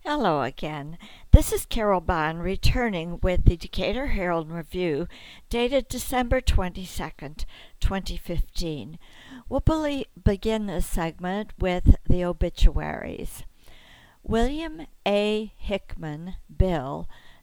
Hello again. This is Carol Bond returning with the Decatur Herald Review dated December 22nd, 2015. We'll begin this segment with the obituaries. William A. Hickman, Bill,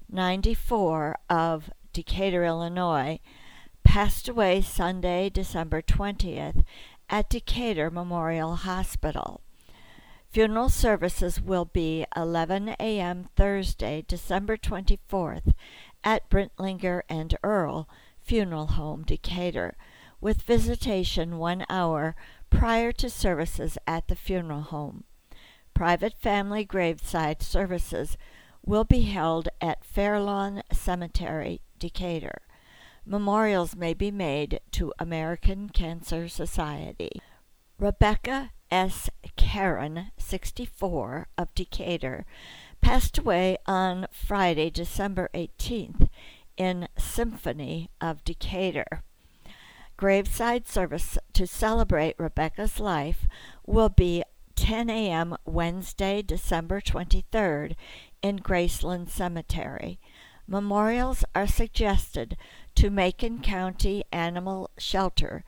94, of Decatur, Illinois, passed away Sunday, December 20th at Decatur Memorial Hospital. Funeral services will be 11 a.m. Thursday, December 24th at Brintlinger and Earl Funeral Home, Decatur, with visitation 1 hour prior to services at the funeral home. Private family graveside services will be held at Fairlawn Cemetery, Decatur. Memorials may be made to American Cancer Society. Rebecca S. Karen, 64, of Decatur, passed away on Friday, December 18th, in Symphony of Decatur. Graveside service to celebrate Rebecca's life will be 10 a.m. Wednesday, December 23rd, in Graceland Cemetery. Memorials are suggested to Macon County Animal Shelter,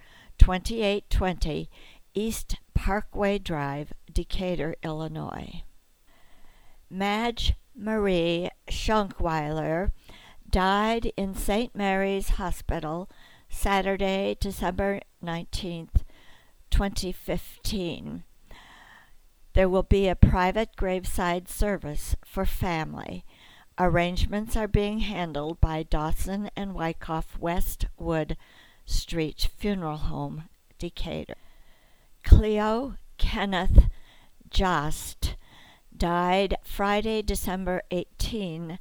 2820 East Parkway Drive, Decatur, Illinois. Madge Marie Schunkweiler died in St. Mary's Hospital Saturday, December 19th, 2015. There will be a private graveside service for family. Arrangements are being handled by Dawson and Wyckoff Westwood Street Funeral Home, Decatur. Cleo Kenneth Jost died Friday, December 18,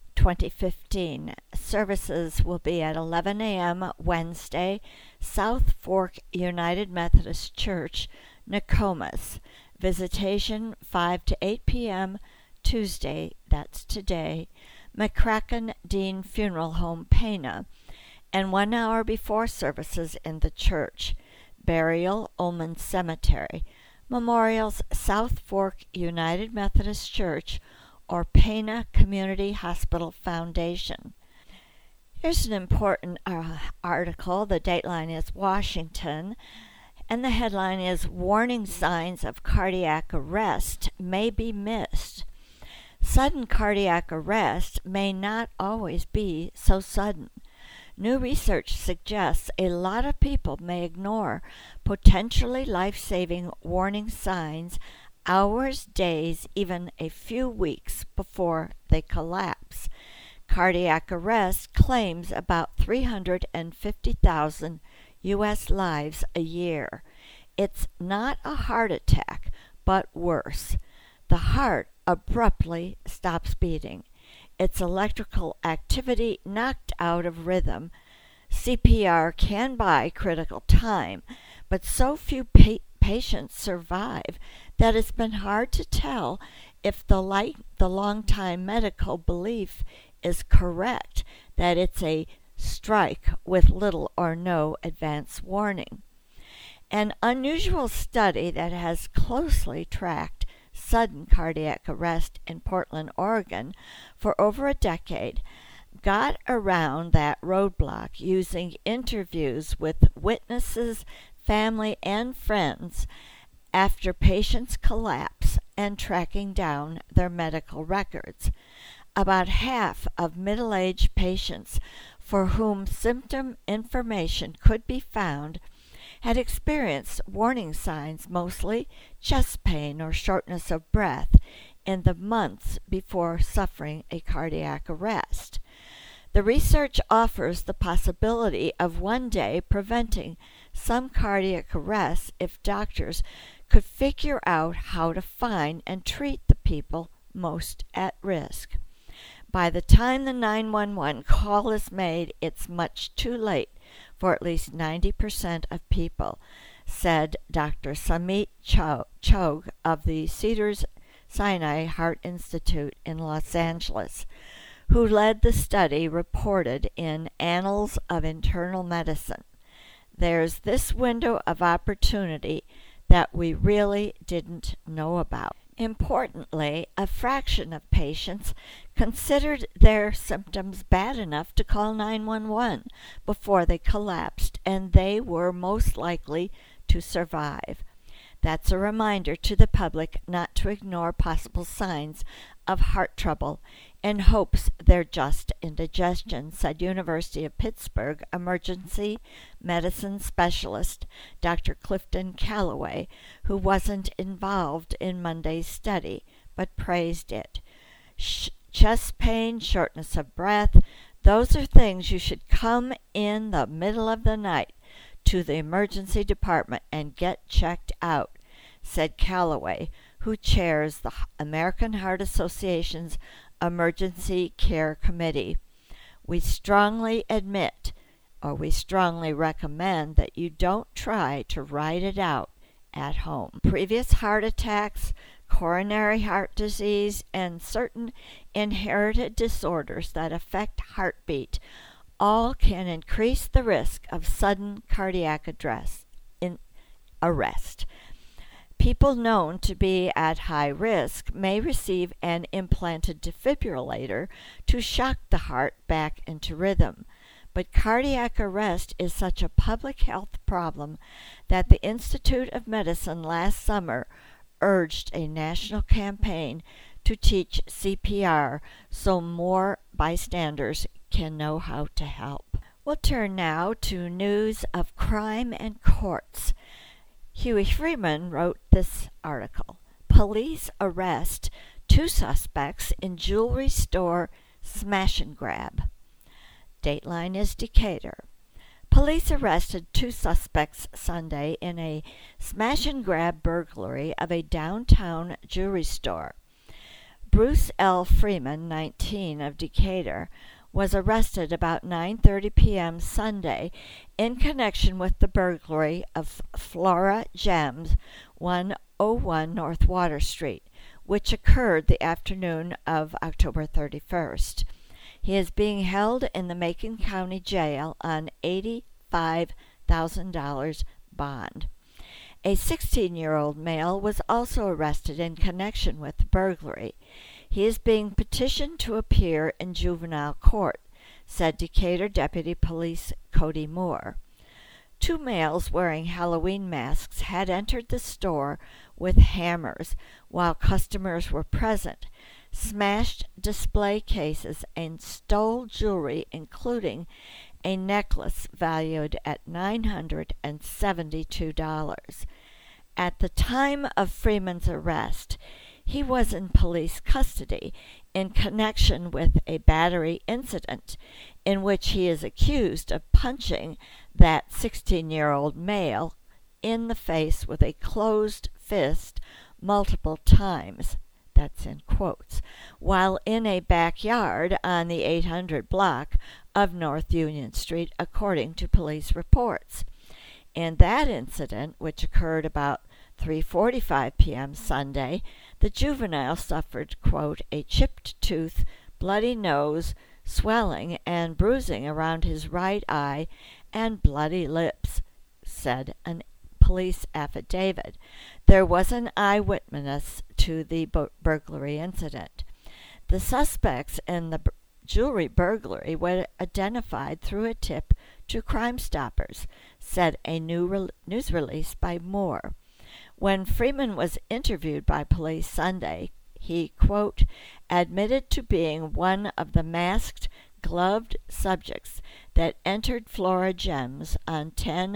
2015. Services will be at 11 a.m. Wednesday, South Fork United Methodist Church, Nokomis. Visitation 5 to 8 p.m. Tuesday, that's today, McCracken Dean Funeral Home, Pana, and 1 hour before services in the church. Burial, Ullman Cemetery. Memorials, South Fork United Methodist Church or Pana Community Hospital Foundation. Here's an important article. The dateline is Washington, and the headline is Warning Signs of Cardiac Arrest May Be Missed. Sudden cardiac arrest may not always be so sudden. New research suggests a lot of people may ignore potentially life-saving warning signs hours, days, even a few weeks before they collapse. Cardiac arrest claims about 350,000 U.S. lives a year. It's not a heart attack, but worse. The heart abruptly stops beating. Its electrical activity knocked out of rhythm. CPR can buy critical time, but so few patients survive that it's been hard to tell if the long-time medical belief is correct that it's a strike with little or no advance warning. An unusual study that has closely tracked sudden cardiac arrest in Portland, Oregon for over a decade got around that roadblock using interviews with witnesses, family, and friends after patients collapse and tracking down their medical records. About half of middle-aged patients for whom symptom information could be found had experienced warning signs, mostly chest pain or shortness of breath, in the months before suffering a cardiac arrest. The research offers the possibility of one day preventing some cardiac arrests if doctors could figure out how to find and treat the people most at risk. By the time the 911 call is made, it's much too late for at least 90% of people, said Dr. Samit Chogh of the Cedars-Sinai Heart Institute in Los Angeles, who led the study reported in Annals of Internal Medicine. There's this window of opportunity that we really didn't know about. Importantly, a fraction of patients considered their symptoms bad enough to call 911 before they collapsed, and they were most likely to survive. That's a reminder to the public not to ignore possible signs of heart trouble in hopes they're just indigestion, said University of Pittsburgh emergency medicine specialist Dr. Clifton Calloway, who wasn't involved in Monday's study but praised it. Chest pain, shortness of breath, those are things you should come in the middle of the night to the emergency department and get checked out, said Calloway, who chairs the American Heart Association's Emergency Care Committee. We strongly recommend that you don't try to ride it out at home. Previous heart attacks, coronary heart disease, and certain inherited disorders that affect heartbeat all can increase the risk of sudden cardiac arrest. People known to be at high risk may receive an implanted defibrillator to shock the heart back into rhythm. But cardiac arrest is such a public health problem that the Institute of Medicine last summer urged a national campaign to teach CPR so more bystanders can know how to help. We'll turn now to news of crime and courts. Huey Freeman wrote this article. Police arrest 2 suspects in jewelry store smash and grab. Dateline is Decatur. Police arrested 2 suspects Sunday in a smash and grab burglary of a downtown jewelry store. Bruce L. Freeman, 19, of Decatur, was arrested about 9:30 p.m. Sunday in connection with the burglary of Flora Gems, 101 North Water Street, which occurred the afternoon of October 31st. He is being held in the Macon County Jail on $85,000 bond. A 16-year-old male was also arrested in connection with the burglary. He is being petitioned to appear in juvenile court, said Decatur Deputy Police Cody Moore. 2 males wearing Halloween masks had entered the store with hammers while customers were present, smashed display cases, and stole jewelry, including a necklace valued at $972. At the time of Freeman's arrest, he was in police custody in connection with a battery incident in which he is accused of punching that 16-year-old male in the face with a closed fist multiple times, that's in quotes, while in a backyard on the 800 block of North Union Street, according to police reports. In that incident, which occurred about 3:45 p.m. Sunday, the juvenile suffered, quote, a chipped tooth, bloody nose, swelling, and bruising around his right eye, and bloody lips, said a police affidavit. There was an eyewitness to the burglary incident. The suspects in the jewelry burglary were identified through a tip to Crime Stoppers, said a news release by Moore. When Freeman was interviewed by police Sunday, he, quote, admitted to being one of the masked, gloved subjects that entered Flora Gems on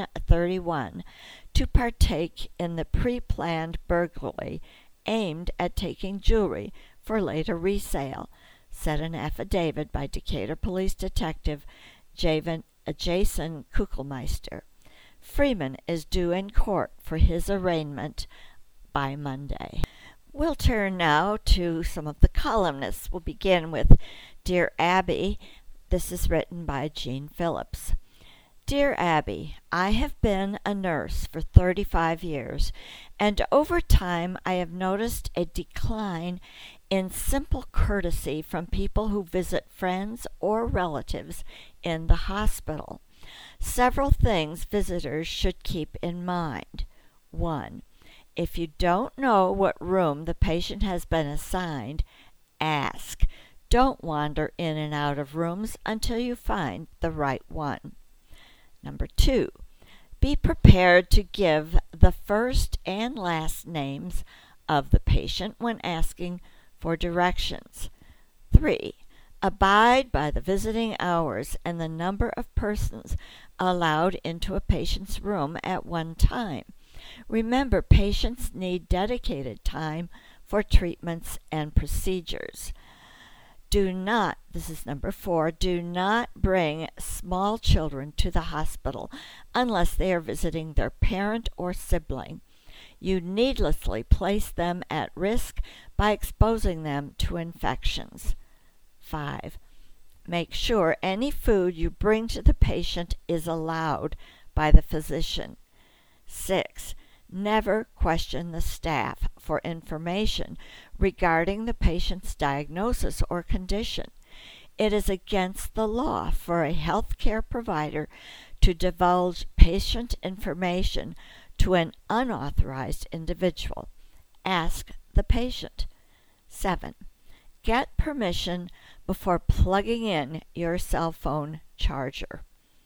10/31 to partake in the pre-planned burglary aimed at taking jewelry for later resale, said an affidavit by Decatur Police Detective Jason Kuchelmeister. Freeman is due in court for his arraignment by Monday. We'll turn now to some of the columnists. We'll begin with Dear Abby. This is written by Jean Phillips. Dear Abby, I have been a nurse for 35 years, and over time I have noticed a decline in simple courtesy from people who visit friends or relatives in the hospital. Several things visitors should keep in mind. 1. If you don't know what room the patient has been assigned, ask. Don't wander in and out of rooms until you find the right one. Number 2, be prepared to give the first and last names of the patient when asking for directions. 3, abide by the visiting hours and the number of persons allowed into a patient's room at one time. Remember, patients need dedicated time for treatments and procedures. This is number 4, do not bring small children to the hospital unless they are visiting their parent or sibling. You needlessly place them at risk by exposing them to infections. 5, make sure any food you bring to the patient is allowed by the physician. 6, never question the staff for information regarding the patient's diagnosis or condition. It is against the law for a healthcare provider to divulge patient information to an unauthorized individual. Ask the patient. 7, get permission before plugging in your cell phone charger.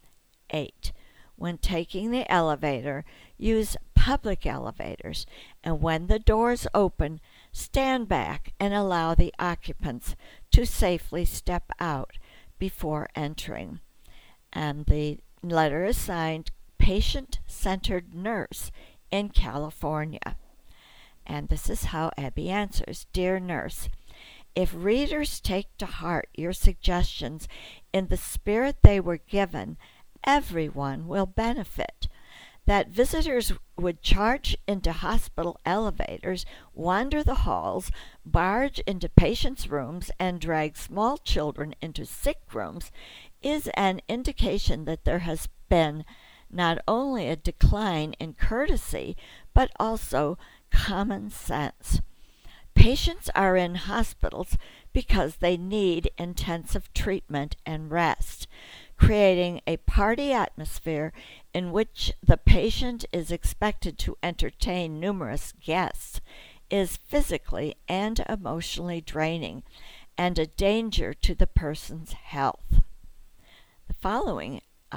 8, when taking the elevator, use public elevators, and when the doors open, stand back and allow the occupants to safely step out before entering. And the letter is signed Patient-Centered Nurse in California. And this is how Abby answers. Dear Nurse, if readers take to heart your suggestions in the spirit they were given, everyone will benefit. That visitors would charge into hospital elevators, wander the halls, barge into patients' rooms, and drag small children into sick rooms is an indication that there has been not only a decline in courtesy, but also common sense. Patients are in hospitals because they need intensive treatment and rest. Creating a party atmosphere in which the patient is expected to entertain numerous guests is physically and emotionally draining and a danger to the person's health. The following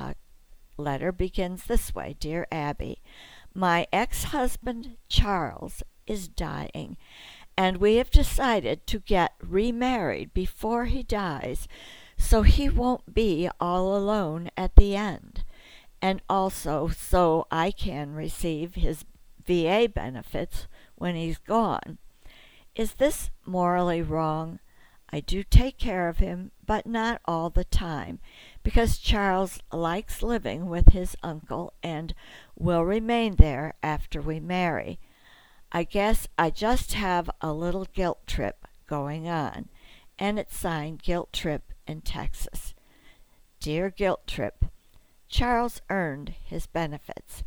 letter begins this way. Dear Abby, my ex-husband Charles is dying, and we have decided to get remarried before he dies, so he won't be all alone at the end, and also so I can receive his VA benefits when he's gone. Is this morally wrong? I do take care of him, but not all the time, because Charles likes living with his uncle and will remain there after we marry. I guess I just have a little guilt trip going on, and it's signed Guilt Trip in Texas. Dear Guilt Trip, Charles earned his benefits.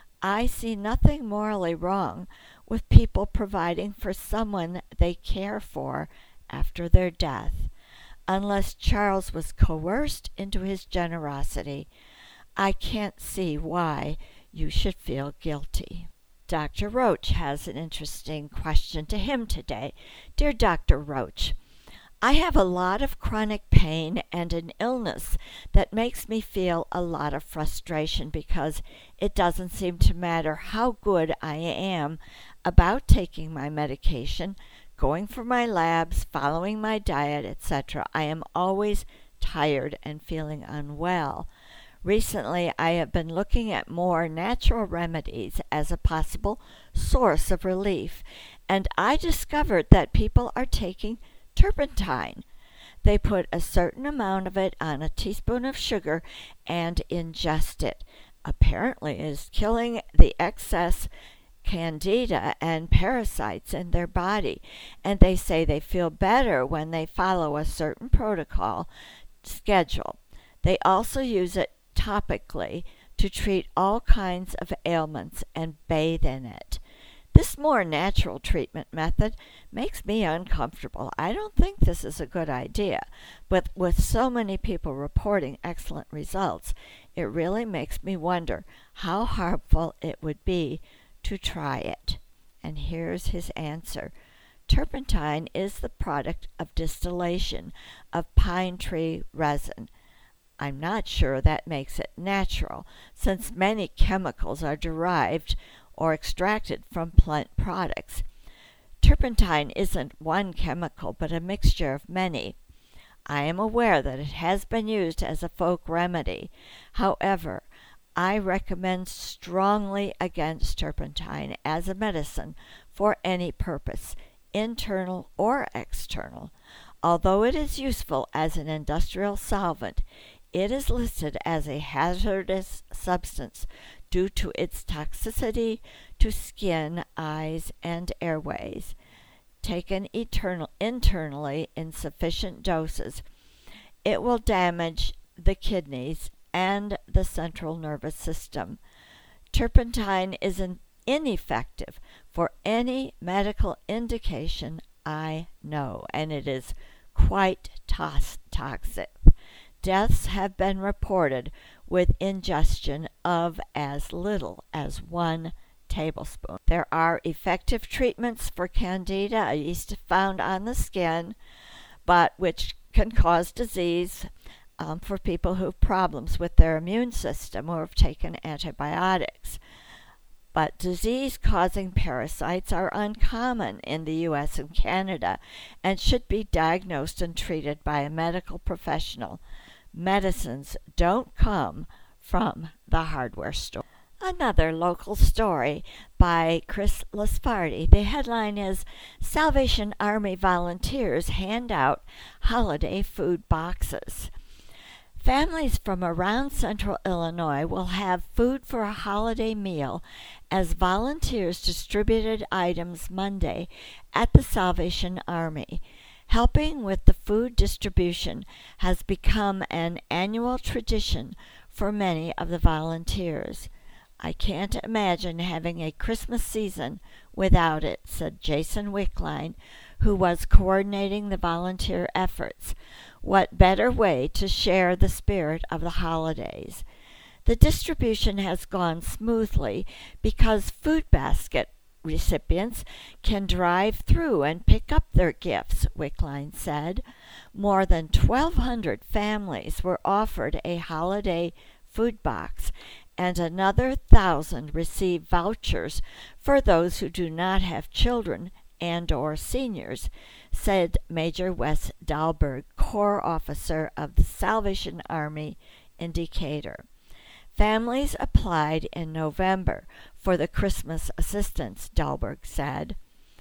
I see nothing morally wrong with people providing for someone they care for after their death. Unless Charles was coerced into his generosity, I can't see why you should feel guilty. Dr. Roach has an interesting question to him today. Dear Dr. Roach, I have a lot of chronic pain and an illness that makes me feel a lot of frustration because it doesn't seem to matter how good I am about taking my medication, going for my labs, following my diet, etc. I am always tired and feeling unwell. Recently, I have been looking at more natural remedies as a possible source of relief, and I discovered that people are taking turpentine. They put a certain amount of it on a teaspoon of sugar and ingest it. Apparently, it is killing the excess candida and parasites in their body, and they say they feel better when they follow a certain protocol schedule. They also use it topically to treat all kinds of ailments and bathe in it. This more natural treatment method makes me uncomfortable. I don't think this is a good idea, but with so many people reporting excellent results, it really makes me wonder how harmful it would be to try it. And here's his answer. Turpentine is the product of distillation of pine tree resin. I'm not sure that makes it natural, since many chemicals are derived or extracted from plant products. Turpentine isn't one chemical, but a mixture of many. I am aware that it has been used as a folk remedy. However, I recommend strongly against turpentine as a medicine for any purpose, internal or external. Although it is useful as an industrial solvent, it is listed as a hazardous substance due to its toxicity to skin, eyes, and airways. Taken internally in sufficient doses, it will damage the kidneys and the central nervous system. Turpentine is ineffective for any medical indication I know, and it is quite toxic. Deaths have been reported with ingestion of as little as 1 tablespoon. There are effective treatments for candida, a yeast found on the skin, but which can cause disease for people who have problems with their immune system or have taken antibiotics. But disease-causing parasites are uncommon in the U.S. and Canada and should be diagnosed and treated by a medical professional. Medicines don't come from the hardware store. Another local story by Chris Laspardi. The headline is Salvation Army volunteers hand out holiday food boxes. Families from around central Illinois will have food for a holiday meal as volunteers distributed items Monday at the Salvation Army. Helping with the food distribution has become an annual tradition for many of the volunteers. I can't imagine having a Christmas season without it, said Jason Wickline, who was coordinating the volunteer efforts. What better way to share the spirit of the holidays? The distribution has gone smoothly because food basket recipients can drive through and pick up their gifts, Wickline said. More than 1,200 families were offered a holiday food box, and another 1,000 received vouchers for those who do not have children and or seniors, said Major Wes Dahlberg, Corps Officer of the Salvation Army in Decatur. Families applied in November for the Christmas assistance, Dahlberg said.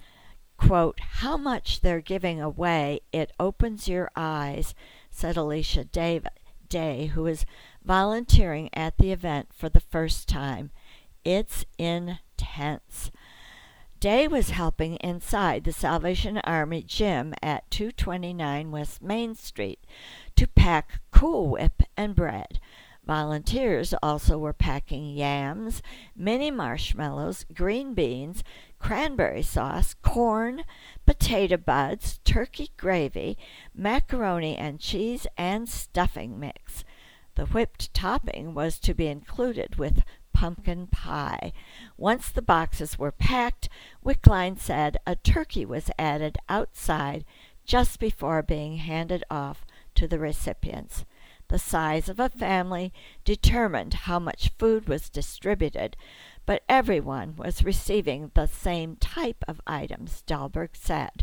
Quote, how much they're giving away, it opens your eyes, said Alicia Day, who is volunteering at the event for the first time. It's intense. Day was helping inside the Salvation Army gym at 229 West Main Street to pack Cool Whip and bread. Volunteers also were packing yams, mini marshmallows, green beans, cranberry sauce, corn, potato buds, turkey gravy, macaroni and cheese, and stuffing mix. The whipped topping was to be included with pumpkin pie. Once the boxes were packed, Wickline said a turkey was added outside just before being handed off to the recipients. The size of a family determined how much food was distributed, but everyone was receiving the same type of items, Dahlberg said.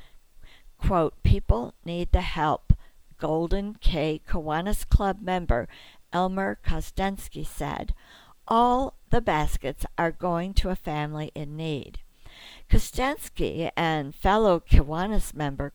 Quote, people need the help, Golden K Kiwanis Club member Elmer Kostensky said. All the baskets are going to a family in need. Kostensky and fellow Kiwanis member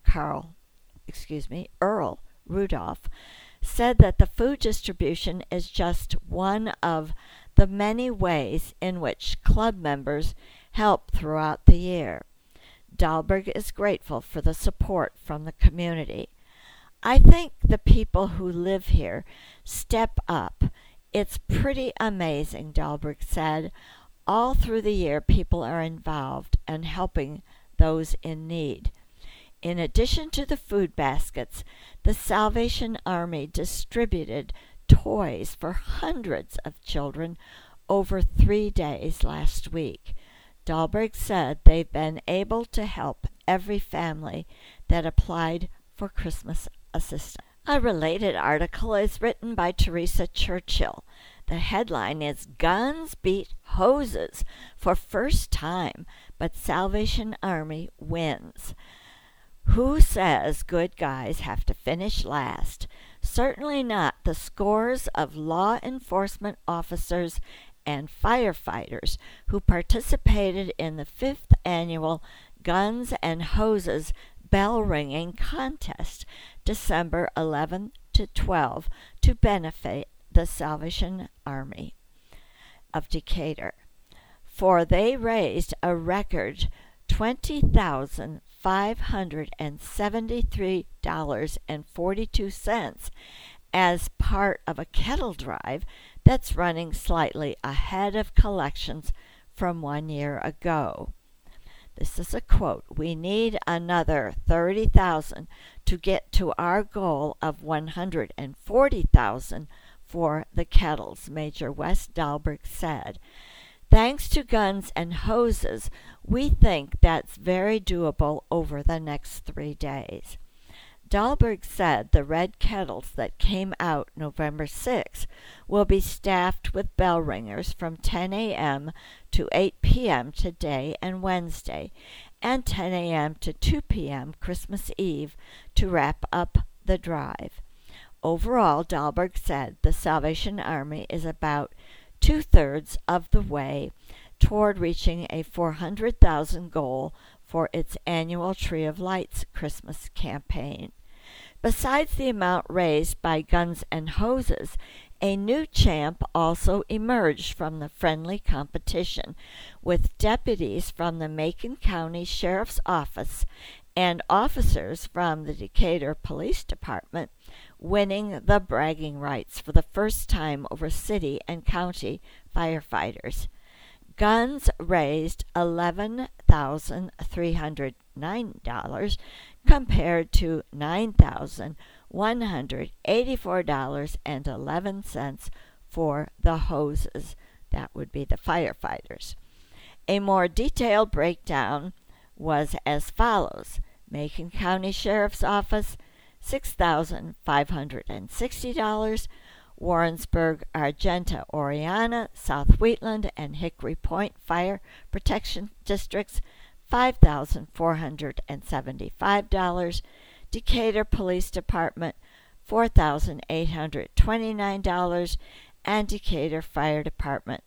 Earl Rudolph said that the food distribution is just one of the many ways in which club members help throughout the year. Dahlberg is grateful for the support from the community. I think the people who live here step up. It's pretty amazing, Dahlberg said. All through the year, people are involved and helping those in need. In addition to the food baskets, the Salvation Army distributed toys for hundreds of children over 3 days last week. Dahlberg said they've been able to help every family that applied for Christmas assistance. A related article is written by Teresa Churchill. The headline is Guns Beat Hoses for First Time, but Salvation Army Wins. Who says good guys have to finish last? Certainly not the scores of law enforcement officers and firefighters who participated in the 5th annual Guns and Hoses bell ringing contest, December 11 to 12, to benefit the Salvation Army of Decatur. For they raised a record $20,573.42 as part of a kettle drive that's running slightly ahead of collections from 1 year ago. This is a quote. "We need another 30,000 to get to our goal of 140,000 for the kettles," Major Wes Dahlberg said. "Thanks to Guns and Hoses, we think that's very doable over the next 3 days." Dahlberg said the red kettles that came out November 6 will be staffed with bell ringers from 10 a.m. to 8 p.m. today and Wednesday, and 10 a.m. to 2 p.m. Christmas Eve to wrap up the drive. Overall, Dahlberg said the Salvation Army is about 2/3 of the way toward reaching a 400,000 goal for its annual Tree of Lights Christmas campaign. Besides the amount raised by Guns and Hoses, a new champ also emerged from the friendly competition, with deputies from the Macon County Sheriff's Office and officers from the Decatur Police Department winning the bragging rights for the first time over city and county firefighters. Guns raised $11,309 compared to $9,184.11 for the Hoses. That would be the firefighters. A more detailed breakdown was as follows. Macon County Sheriff's Office, $6,560. Warrensburg, Argenta, Oriana, South Wheatland, and Hickory Point Fire Protection Districts, $5,475. Decatur Police Department, $4,829. And Decatur Fire Department,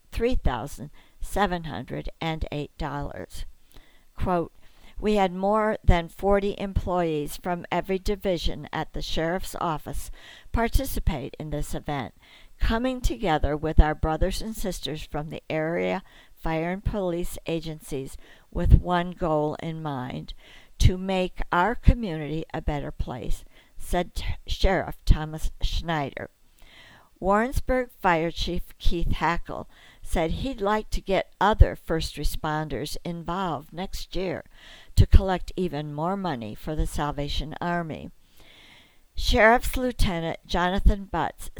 $3,708. Quote, "We had more than 40 employees from every division at the Sheriff's Office participate in this event, coming together with our brothers and sisters from the area fire and police agencies with one goal in mind, to make our community a better place," said Sheriff Thomas Schneider. Warrensburg Fire Chief Keith Hackle said he'd like to get other first responders involved next year to collect even more money for the Salvation Army. Sheriff's Lieutenant Jonathan Butts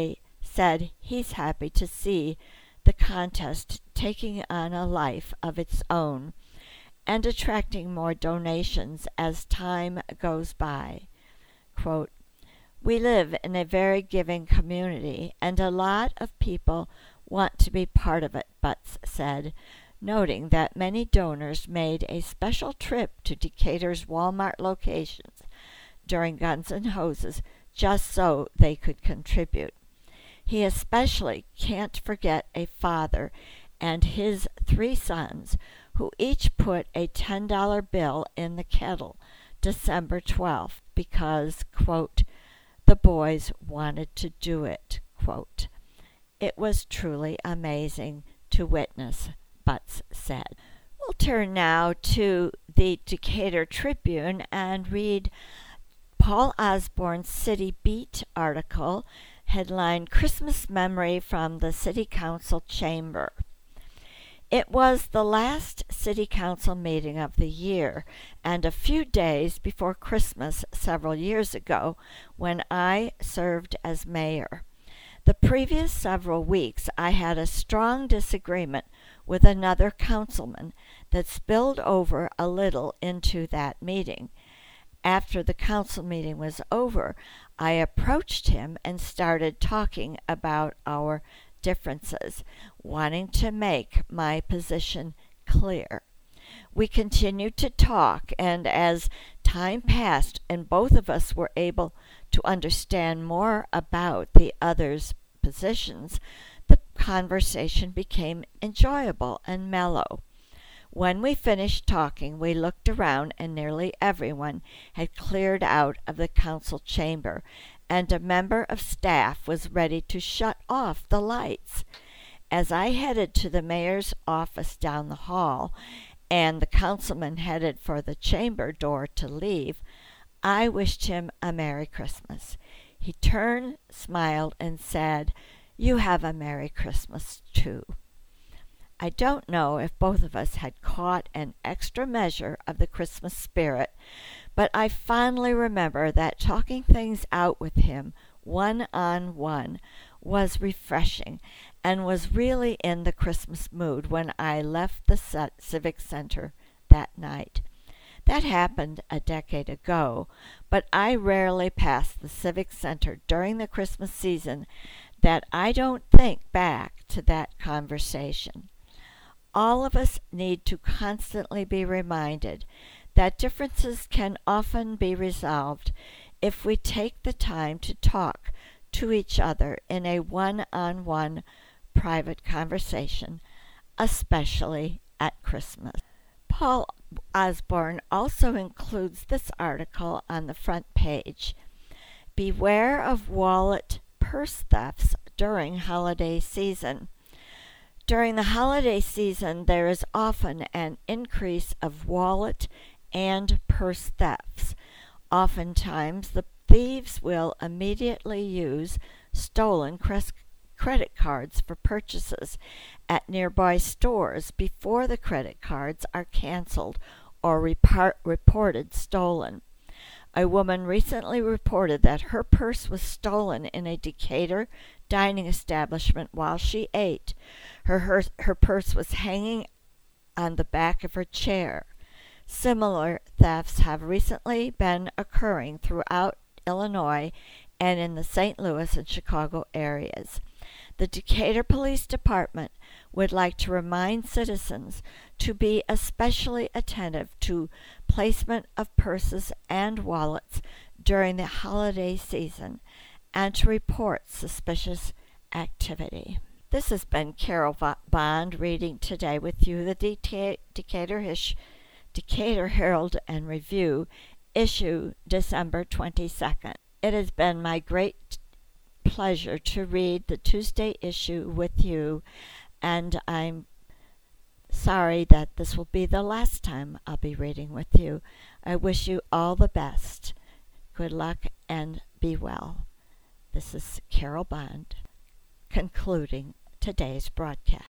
said he's happy to see the contest taking on a life of its own and attracting more donations as time goes by. Quote, "We live in a very giving community, and a lot of people want to be part of it," Butts said, noting that many donors made a special trip to Decatur's Walmart locations during Guns and Hoses just so they could contribute. He especially can't forget a father and his 3 sons who each put a $10 bill in the kettle December 12th because, quote, "the boys wanted to do it," quote. "It was truly amazing to witness," Butts said. We'll turn now to the Decatur Tribune and read Paul Osborne's City Beat article, headlined "Christmas Memory from the City Council Chamber." It was the last City Council meeting of the year, and a few days before Christmas several years ago, when I served as mayor. The previous several weeks I had a strong disagreement with another councilman that spilled over a little into that meeting. After the council meeting was over, I approached him and started talking about our differences, wanting to make my position clear. We continued to talk, and as time passed and both of us were able to understand more about the other's positions, the conversation became enjoyable and mellow. When we finished talking, we looked around, and nearly everyone had cleared out of the council chamber, and a member of staff was ready to shut off the lights. As I headed to the mayor's office down the hall, and the councilman headed for the chamber door to leave, I wished him a Merry Christmas. He turned, smiled, and said, "You have a Merry Christmas, too." I don't know if both of us had caught an extra measure of the Christmas spirit, but I fondly remember that talking things out with him one-on-one was refreshing, and was really in the Christmas mood when I left the Civic Center that night. That happened a decade ago, but I rarely pass the Civic Center during the Christmas season that I don't think back to that conversation. All of us need to constantly be reminded that differences can often be resolved if we take the time to talk to each other in a one-on-one private conversation, especially at Christmas. Paul Osborne also includes this article on the front page. Beware of wallet purse thefts during holiday season. During the holiday season, there is often an increase of wallet and purse thefts. Oftentimes, the thieves will immediately use stolen credit cards for purchases at nearby stores before the credit cards are canceled or reported stolen. A woman recently reported that her purse was stolen in a Decatur dining establishment while she ate. Her purse was hanging on the back of her chair. Similar thefts have recently been occurring throughout Illinois and in the St. Louis and Chicago areas. The Decatur Police Department would like to remind citizens to be especially attentive to placement of purses and wallets during the holiday season and to report suspicious activity. This has been Carol Bond reading today with you the Decatur Herald and Review, issue December 22nd. It has been my great pleasure to read the Tuesday issue with you, and I'm sorry that this will be the last time I'll be reading with you. I wish you all the best. Good luck and be well. This is Carol Bond concluding today's broadcast.